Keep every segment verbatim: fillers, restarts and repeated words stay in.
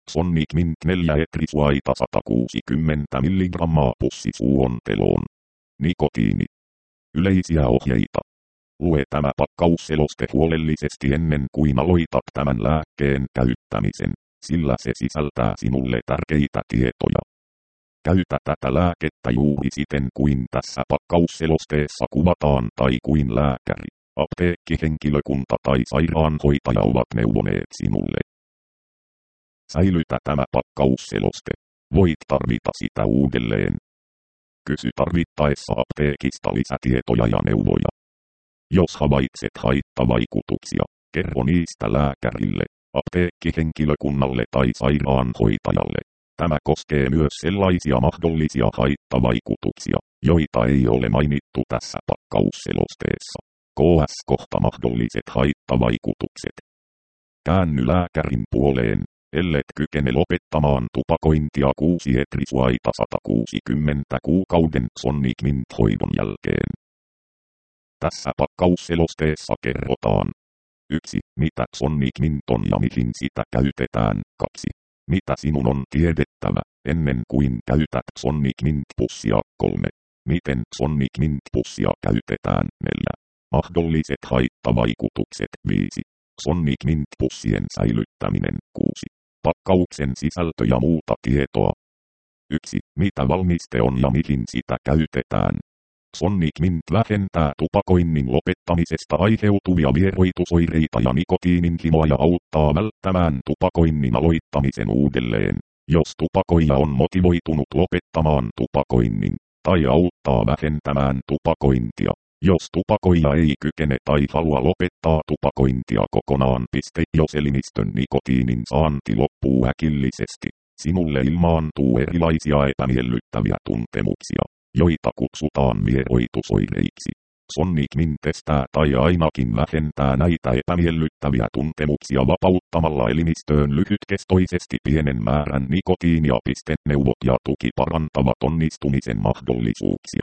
Sonic Mint neljä etrisuaita sata kuusikymmentä milligrammaa pussisuonteloon. Nikotiini. Yleisiä ohjeita. Lue tämä pakkausseloste huolellisesti ennen kuin aloitat tämän lääkkeen käyttämisen, sillä se sisältää sinulle tärkeitä tietoja. Käytä tätä lääkettä juuri siten kuin tässä pakkausselosteessa kuvataan tai kuin lääkäri, apteekkihenkilökunta tai sairaanhoitaja ovat neuvoneet sinulle. Säilytä tämä pakkausseloste. Voit tarvita sitä uudelleen. Kysy tarvittaessa apteekista lisätietoja ja neuvoja. Jos havaitset haittavaikutuksia, kerro niistä lääkärille, apteekkihenkilökunnalle tai sairaanhoitajalle. Tämä koskee myös sellaisia mahdollisia haittavaikutuksia, joita ei ole mainittu tässä pakkausselosteessa. Ks kohta mahdolliset haittavaikutukset. Käänny lääkärin puoleen, ellet kykene lopettamaan tupakointia kuusi etrisuaita sata kuusikymmentä kuukauden Sonic Mint-hoidon jälkeen. Tässä pakkausselosteessa kerrotaan. yksi. Mitä Sonic Mint on ja mihin sitä käytetään. kaksi. Mitä sinun on tiedettävä, ennen kuin käytät Sonic Mint-pussia. kolme. Miten Sonic Mint-pussia käytetään. neljä. Mahdolliset haittavaikutukset. viisi. Sonic Mint-pussien säilyttäminen. kuusi. Pakkauksen sisältö ja muuta tietoa. yksi. Mitä valmiste on ja mihin sitä käytetään. Sonic Mint vähentää tupakoinnin lopettamisesta aiheutuvia vieroitusoireita ja nikotiinin himoa ja auttaa välttämään tupakoinnin aloittamisen uudelleen, jos tupakoija on motivoitunut lopettamaan tupakoinnin, tai auttaa vähentämään tupakointia, jos tupakoija ei kykene tai halua lopettaa tupakointia kokonaan. Piste, jos elimistön nikotiinin saanti loppuu äkillisesti, sinulle ilmaantuu erilaisia epämiellyttäviä tuntemuksia, joita kutsutaan vieroitusoireiksi. Sonic Mint estää tai ainakin vähentää näitä epämiellyttäviä tuntemuksia vapauttamalla elimistöön lyhytkestoisesti pienen määrän nikotiinia. Neuvot ja tuki parantavat onnistumisen mahdollisuuksia.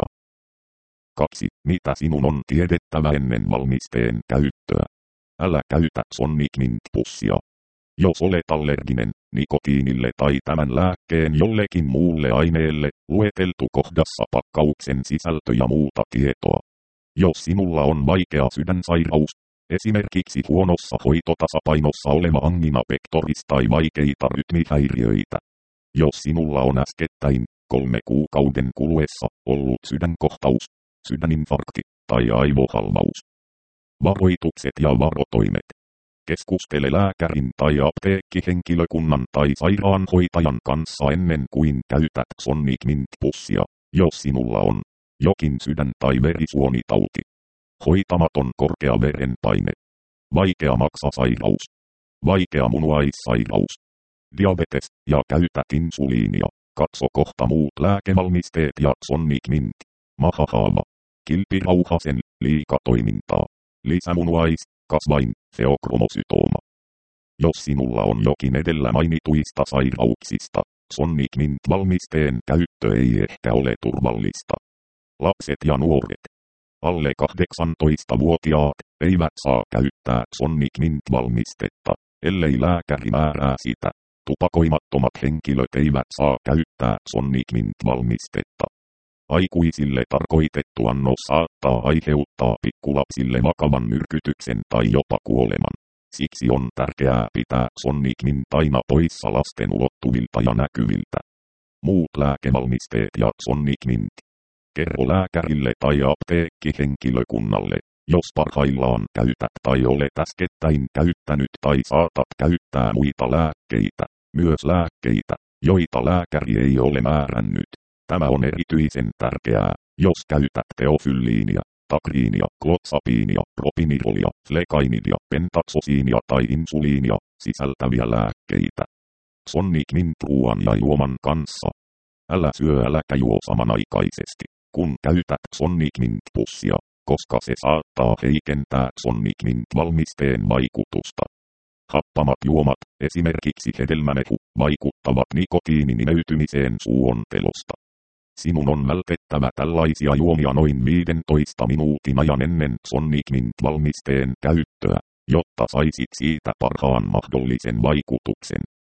kaksi. Mitä sinun on tiedettävä ennen valmisteen käyttöä? Älä käytä Sonic Mint-pussia. Jos olet allerginen nikotiinille tai tämän lääkkeen jollekin muulle aineelle, lueteltu kohdassa pakkauksen sisältö ja muuta tietoa. Jos sinulla on vaikea sydänsairaus, esimerkiksi huonossa hoitotasapainossa oleva angina pectoris tai vaikeita rytmihäiriöitä. Jos sinulla on äskettäin, kolme kuukauden kuluessa, ollut sydänkohtaus, sydäninfarkti tai aivohalvaus. Varoitukset ja varotoimet. Keskustele lääkärin tai apteekkihenkilökunnan tai sairaanhoitajan kanssa ennen kuin käytät Sonic Mint-pussia, jos sinulla on jokin sydän- tai verisuonitauti, hoitamaton korkea verenpaine, vaikea maksasairaus, vaikea munuaissairaus, diabetes ja käytät insuliinia. Katso kohta muut lääkevalmisteet ja Sonic Mint. Mahahaava, kilpirauhasen, liikatoimintaa, lisämunuais, kasvain, feokromosytooma. Jos sinulla on jokin edellä mainituista sairauksista, Sonic Mint-valmisteen käyttö ei ehkä ole turvallista. Lapset ja nuoret, alle kahdeksantoistavuotiaat, eivät saa käyttää Sonic Mint-valmistetta, ellei lääkäri määrää sitä. Tupakoimattomat henkilöt eivät saa käyttää Sonic Mint-valmistetta. Aikuisille tarkoitettu annos saattaa aiheuttaa pikkulapsille vakavan myrkytyksen tai jopa kuoleman. Siksi on tärkeää pitää Sonic Mint aina poissa lasten ulottuvilta ja näkyviltä. Muut lääkevalmisteet ja Sonic Mint. Kerro lääkärille tai apteekkihenkilökunnalle, jos parhaillaan käytät tai olet äskettäin käyttänyt tai saatat käyttää muita lääkkeitä, myös lääkkeitä, joita lääkäri ei ole määrännyt. Tämä on erityisen tärkeää, jos käytät teofylliinia, takriinia, klotsapiinia, propinirolia, flekainidia, pentaksosiinia tai insuliinia sisältäviä lääkkeitä. Sonic Mint ruoan ja juoman kanssa. Älä syö äläkä juo samanaikaisesti, kun käytät Sonic Mint-pussia, koska se saattaa heikentää Sonic Mint-valmisteen vaikutusta. Happamat juomat, esimerkiksi hedelmämehu, vaikuttavat nikotiinin imeytymiseen suontelosta. Sinun on vältettävä tällaisia juomia noin viidentoista minuutin ajan ennen Sonic Mint-valmisteen käyttöä, jotta saisit siitä parhaan mahdollisen vaikutuksen.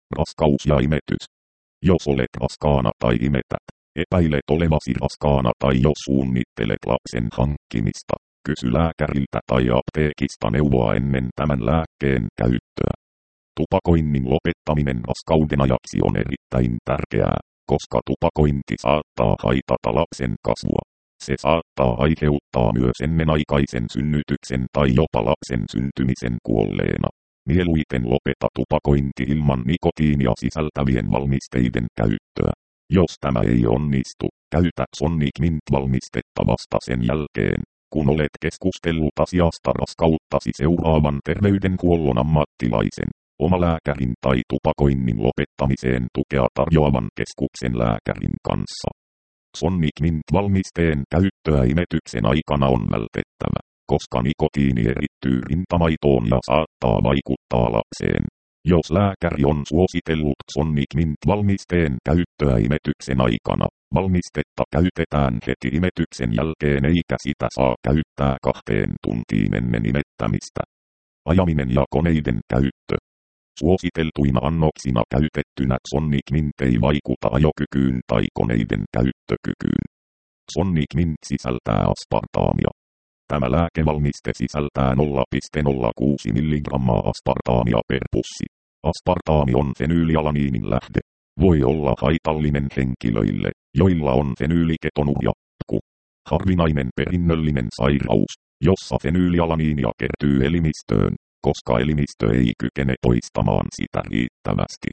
Raskaus ja imetys. Jos olet raskaana tai imetät, epäilet olevasi raskaana tai jos suunnittelet lapsen hankkimista, kysy lääkäriltä tai apteekista neuvoa ennen tämän lääkkeen käyttöä. Tupakoinnin lopettaminen raskauden ajaksi on erittäin tärkeää, koska tupakointi saattaa haitata lapsen kasvua. Se saattaa aiheuttaa myös ennenaikaisen synnytyksen tai jopa lapsen syntymisen kuolleena. Mieluiten lopeta tupakointi ilman nikotiinia sisältävien valmisteiden käyttöä. Jos tämä ei onnistu, käytä Sonic Mint-valmistetta vasta sen jälkeen, kun olet keskustellut asiasta raskauttasi seuraavan terveydenhuollon ammattilaisen, omalääkärin tai tupakoinnin lopettamiseen tukea tarjoavan keskuksen lääkärin kanssa. Sonic Mint-valmisteen käyttöä imetyksen aikana on vältettävä, koska nikotiini erittyy rintamaitoon ja saattaa vaikuttaa lapseen. Jos lääkäri on suositellut Sonic Mint-valmisteen käyttöä imetyksen aikana, valmistetta käytetään heti imetyksen jälkeen eikä sitä saa käyttää kahteen tuntiin ennen imettämistä. Ajaminen ja koneiden käyttö. Suositeltuina annoksina käytettynä Sonic Mint ei vaikuta ajokykyyn tai koneiden käyttökykyyn. Sonic Mint sisältää aspartaamia. Tämä lääkevalmiste sisältää nolla pilkku nolla kuusi milligrammaa aspartaamia per pussi. Aspartaami on fenyylialaniinin lähde. Voi olla haitallinen henkilöille, joilla on fenyyliketonuria-P K U. Harvinainen perinnöllinen sairaus, jossa fenyylialaniinia kertyy elimistöön, koska elimistö ei kykene poistamaan sitä riittävästi.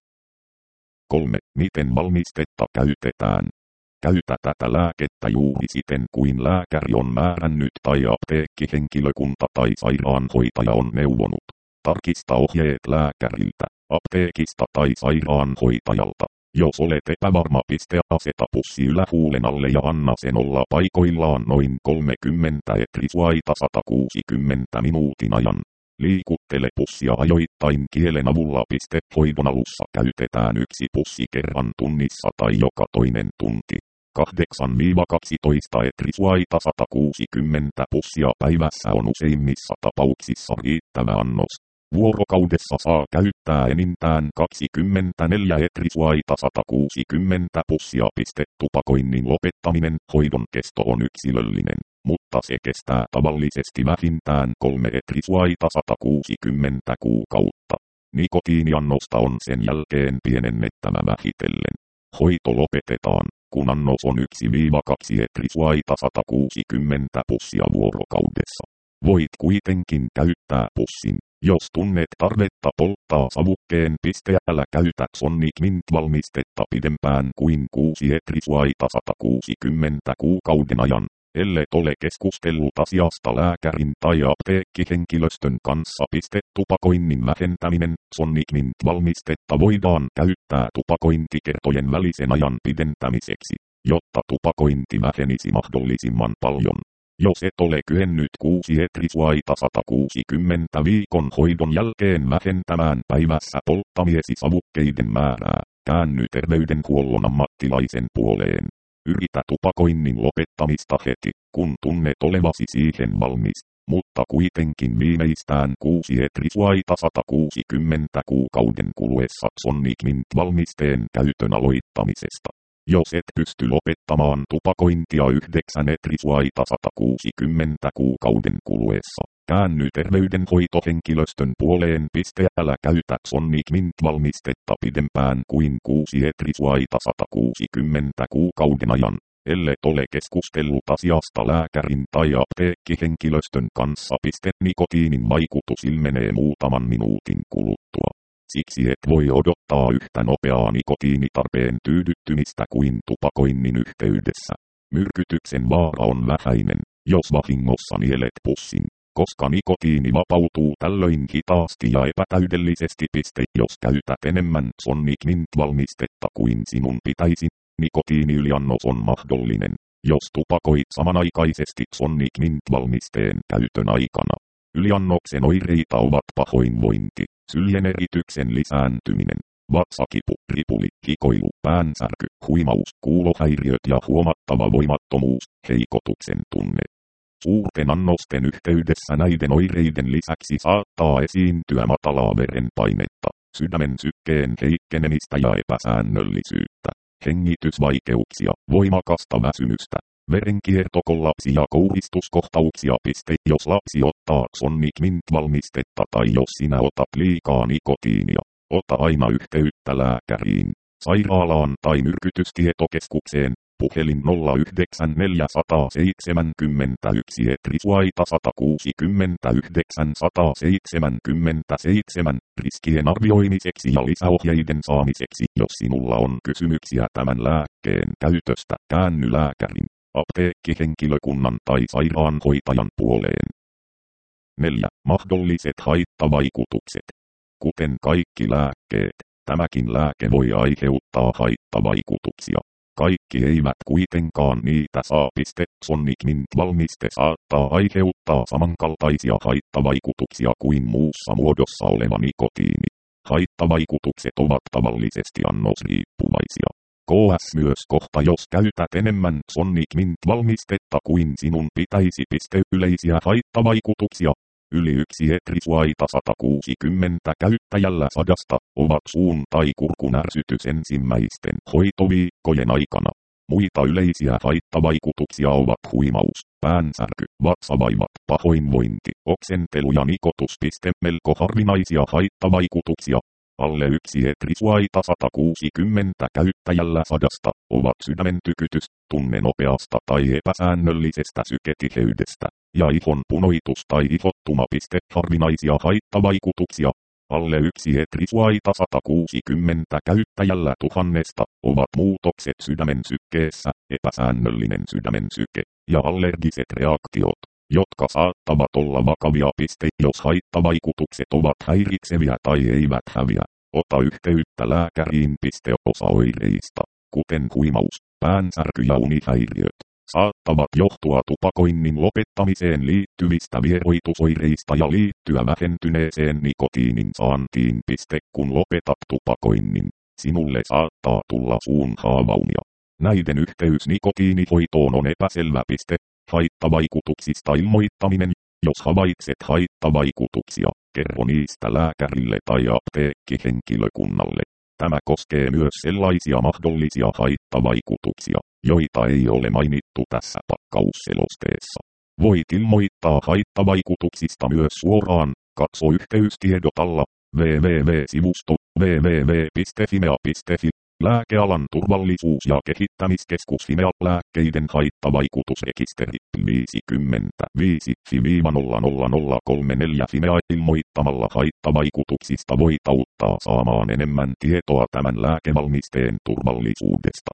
kolme. Miten valmistetta käytetään? Käytä tätä lääkettä juuri siten kuin lääkäri on määrännyt tai apteekkihenkilökunta tai sairaanhoitaja on neuvonut. Tarkista ohjeet lääkäriltä, apteekista tai sairaanhoitajalta. Jos olet epävarma, piste aseta pussi ylähuulen alle ja anna sen olla paikoillaan noin kolmekymmentä etrisuaita sata kuusikymmentä minuutin ajan. Liikuttele pussia ajoittain kielen avulla. Piste hoidon alussa käytetään yksi pussi kerran tunnissa tai joka toinen tunti. kahdeksan kaksitoista etrisuaita sata kuusikymmentä pussia päivässä on useimmissa tapauksissa riittävä annos. Vuorokaudessa saa käyttää enintään kaksikymmentäneljä etrisuaita sata kuusikymmentä pussia. Tupakoinnin lopettaminen hoidon kesto on yksilöllinen, mutta se kestää tavallisesti vähintään kolme etrisuaita sata kuusikymmentä kuukautta. Nikotiiniannosta on sen jälkeen pienennettävä vähitellen. Hoito lopetetaan, kun annos on yksi kaksi etrisuaita sata kuusikymmentä pussia vuorokaudessa. Voit kuitenkin käyttää pussin, jos tunnet tarvetta polttaa savukkeen. Älä käytä Sonic Mint-valmistetta pidempään kuin kuusi etrisuaita sata kuusikymmentä kuukauden ajan, ellet ole keskustellut asiasta lääkärin tai apteekkihenkilöstön kanssa. Tupakoinnin vähentäminen. Sonic Mint-valmistetta voidaan käyttää tupakointikertojen välisen ajan pidentämiseksi, jotta tupakointi vähenisi mahdollisimman paljon. Jos et ole kyennyt kuusi etrisuaita sata kuusikymmentä viikon hoidon jälkeen vähentämään päivässä polttamiesi savukkeiden määrää, käänny terveydenhuollon ammattilaisen puoleen. Yritä tupakoinnin lopettamista heti, kun tunnet olevasi siihen valmis, mutta kuitenkin viimeistään kuusi etrisuaita sata kuusikymmentä kuukauden kuluessa Sonic Mint-valmisteen käytön aloittamisesta. Jos et pysty lopettamaan tupakointia yhdeksän etrisuaita sata kuusikymmentä kuukauden kuluessa, käänny terveydenhoitohenkilöstön puoleen. Älä käytä Sonic Mint-valmistetta pidempään kuin kuusi etrisuaita sata kuusikymmentä kuukauden ajan, ellet ole keskustellut asiasta lääkärin tai apteekkihenkilöstön kanssa. Nikotiinin vaikutus ilmenee muutaman minuutin kuluttua. Siksi et voi odottaa yhtä nopeaa nikotiinitarpeen tyydyttymistä kuin tupakoinnin yhteydessä. Myrkytyksen vaara on vähäinen, jos vahingossa nielet pussin, koska nikotiini vapautuu tällöin hitaasti ja epätäydellisesti. Jos käytät enemmän Sonic Mint-valmistetta kuin sinun pitäisi, nikotiiniyliannos on mahdollinen, jos tupakoit samanaikaisesti Sonic Mint-valmisteen käytön aikana. Yliannoksen oireita ovat pahoinvointi, syljenerityksen lisääntyminen, vatsakipu, ripuli, hikoilu, päänsärky, huimaus, kuulohäiriöt ja huomattava voimattomuus, heikotuksen tunne. Suurten annosten yhteydessä näiden oireiden lisäksi saattaa esiintyä matalaa verenpainetta, sydämen sykkeen heikkenemistä ja epäsäännöllisyyttä, hengitysvaikeuksia, voimakasta väsymystä, verenkiertokollapsi ja kouristuskohtauksia. Jos lapsi ottaa Sonic Mint-valmistetta tai jos sinä otat liikaa nikotiinia, ota aina yhteyttä lääkäriin, sairaalaan tai myrkytystietokeskukseen. Puhelin nolla yhdeksän neljä seitsemän yksi Etrisuaita sata kuusikymmentäyhdeksän sata seitsemänkymmentäseitsemän riskien arvioimiseksi ja lisäohjeiden saamiseksi. Jos sinulla on kysymyksiä tämän lääkkeen käytöstä, käänny lääkärin, apteekkihenkilökunnan tai sairaanhoitajan puoleen. neljä. Mahdolliset haittavaikutukset. Kuten kaikki lääkkeet, tämäkin lääke voi aiheuttaa haittavaikutuksia. Kaikki eivät kuitenkaan niitä saa. Sonic Mint-valmiste saattaa aiheuttaa samankaltaisia haittavaikutuksia kuin muussa muodossa oleva nikotiini. Haittavaikutukset ovat tavallisesti annosriippuvaisia. K S myös kohta jos käytät enemmän Sonic Mint-valmistetta kuin sinun pitäisi. Yleisiä haittavaikutuksia. Yli yksi Etrisuaita sata kuusikymmentä käyttäjällä sadasta ovat suun tai kurkun ärsytys ensimmäisten hoitoviikkojen aikana. Muita yleisiä haittavaikutuksia ovat huimaus, päänsärky, vatsavaivat, pahoinvointi, oksentelu ja nikotus. Melko harvinaisia haittavaikutuksia. Alle yksi Etrisuaita sata kuusikymmentä käyttäjällä sadasta ovat sydämen tykytys, tunne nopeasta tai epäsäännöllisestä syketiheydestä ja ihon punoitus tai ihottuma. Harvinaisia haittavaikutuksia. Alle yksi Etrisuaita sata kuusikymmentä käyttäjällä tuhannesta ovat muutokset sydämen sykkeessä, epäsäännöllinen sydämen syke ja allergiset reaktiot, jotka saattavat olla vakavia. Jos haittavaikutukset ovat häiritseviä tai eivät häviä, ota yhteyttä lääkäriin. Osa oireista, kuten huimaus, päänsärky ja unihäiriöt, saattavat johtua tupakoinnin lopettamiseen liittyvistä vieroitusoireista ja liittyä vähentyneeseen nikotiinin saantiin. Kun lopetat tupakoinnin, sinulle saattaa tulla suun haavaumia. Näiden yhteys nikotiinihoitoon on epäselvä. Haittavaikutuksista ilmoittaminen. Jos havaitset haittavaikutuksia, kerro niistä lääkärille tai apteekkihenkilökunnalle. Tämä koskee myös sellaisia mahdollisia haittavaikutuksia, joita ei ole mainittu tässä pakkausselosteessa. Voit ilmoittaa haittavaikutuksista myös suoraan. Katso yhteystiedot alla. www.sivusto www piste fimea piste fi. Lääkealan turvallisuus- ja kehittämiskeskus Fimea. Lääkkeiden haittavaikutusrekisteri viisikymmentäviisi nolla nolla nolla kolmekymmentäneljä Fimea. Ilmoittamalla haittavaikutuksista voit auttaa saamaan enemmän tietoa tämän lääkevalmisteen turvallisuudesta.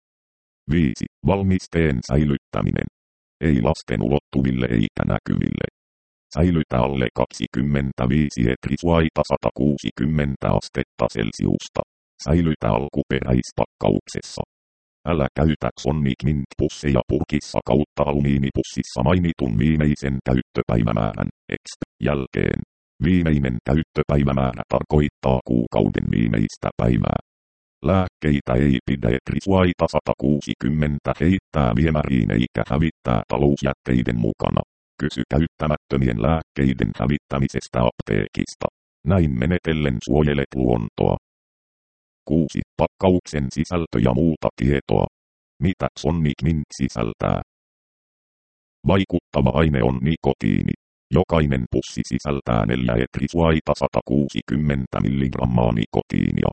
viisi. Valmisteen säilyttäminen. Ei lasten ulottuville eikä näkyville. Säilytä alle kaksikymmentäviisi Etrisuaita sata kuusikymmentä astetta Celsiusta. Säilytä alkuperäispakkauksessa. Älä käytä Sonic Mint-pusseja purkissa kautta alumiinipussissa mainitun viimeisen käyttöpäivämäärän exp. Jälkeen. Viimeinen käyttöpäivämäärä tarkoittaa kuukauden viimeistä päivää. Lääkkeitä ei pidä Etrisuaita sata kuusikymmentä heittää viemäriin eikä hävittää talousjätteiden mukana. Kysy käyttämättömien lääkkeiden hävittämisestä apteekista. Näin menetellen suojelet luontoa. kuusi. Pakkauksen sisältö ja muuta tietoa. Mitä Sonic Mint sisältää? Vaikuttava aine on nikotiini. Jokainen pussi sisältää neljä Etrisuaita sata kuusikymmentä milligrammaa nikotiinia.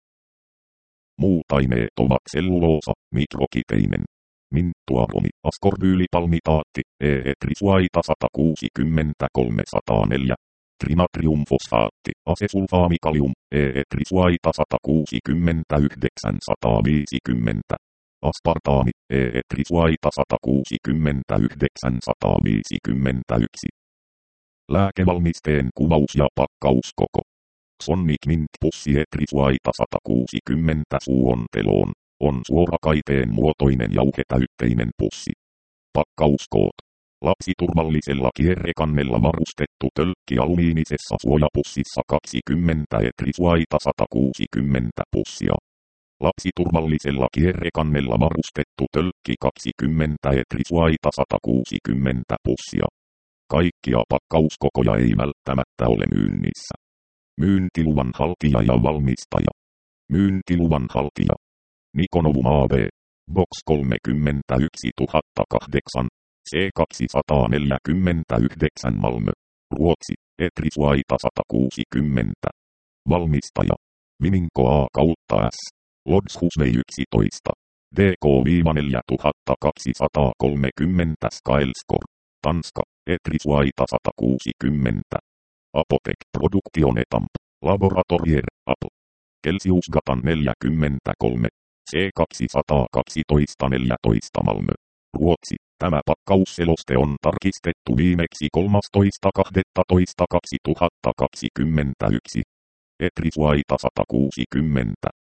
Muut aineet ovat selluloosa, mikrokiteinen, minttuaromi, askorbyylipalmitaatti, E-etrisuaita sata kuusikymmentä kolmesataaneljä, trinatriumfosfaatti, asesulfaamikalium, E-etrisuaita sata kuusikymmentä yhdeksänsataa viisikymmentä, aspartaami, E-etrisuaita sata kuusikymmentä yhdeksänsataa viisikymmentäyksi. Lääkevalmisteen kuvaus ja pakkauskoko. Sonic Mint-pussi Etrisuaita sata kuusikymmentä suonteloon on suorakaiteen muotoinen jauhetäytteinen pussi. Pakkauskoot. Lapsiturvallisella kierrekannella varustettu tölkki alumiinisessa suojapussissa kaksikymmentä Etrisuaita sata kuusikymmentä pussia. Lapsiturvallisella kierrekannella varustettu tölkki kaksikymmentä Etrisuaita sata kuusikymmentä pussia. Kaikkia pakkauskokoja ei välttämättä ole myynnissä. Myyntiluvan haltija ja valmistaja. Myyntiluvan haltija. Nikonovum A B. Box kolmekymmentäyksituhattakahdeksan. C kaksisataaneljäkymmentäyhdeksän Malmö. Ruotsi. Etrisvaita sata kuusikymmentä. Valmistaja. Viminko A kautta S. Lodshusvei yksitoista. D K neljätuhattakaksisataakolmekymmentä Skylskor. Tanska. Etrisvaita sata kuusikymmentä. Apotek Production Etamp. Laboratorier Apple. Kelsiusgatan neljäkymmentäkolme. C kaksisataakaksitoista neljätoista Malmö. Ruotsi. Tämä pakkausseloste on tarkistettu viimeksi kolmastoista kahdestoista kaksituhattakaksikymmentäyksi. Etrisvaita sata kuusikymmentä.